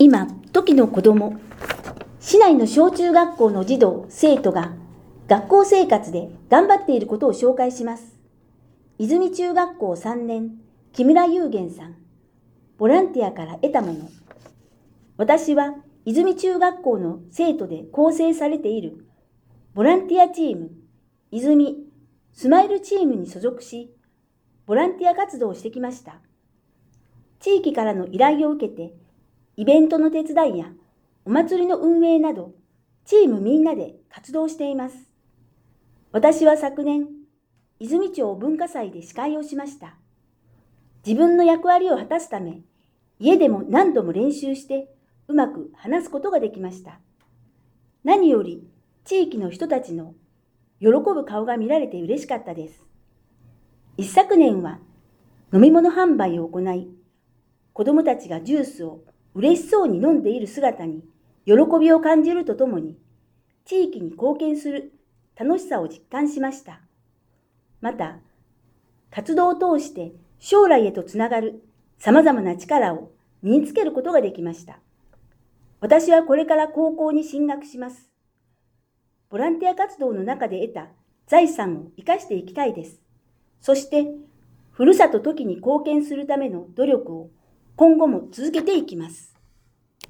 今、時の子ども、市内の小中学校の児童・生徒が学校生活で頑張っていることを紹介します。泉中学校3年、木村雄玄さん。ボランティアから得たもの。私は泉中学校の生徒で構成されているボランティアチーム、泉スマイルチームに所属し、ボランティア活動をしてきました。地域からの依頼を受けて、イベントの手伝いやお祭りの運営など、チームみんなで活動しています。私は昨年、泉町文化祭で司会をしました。自分の役割を果たすため、家でも何度も練習してうまく話すことができました。何より地域の人たちの喜ぶ顔が見られて嬉しかったです。一昨年は飲み物販売を行い、子どもたちがジュースを嬉しそうに飲んでいる姿に喜びを感じるとともに、地域に貢献する楽しさを実感しました。また、活動を通して将来へとつながる様々な力を身につけることができました。私はこれから高校に進学します。ボランティア活動の中で得た財産を生かしていきたいです。そして、ふるさと時に貢献するための努力を今後も続けていきます。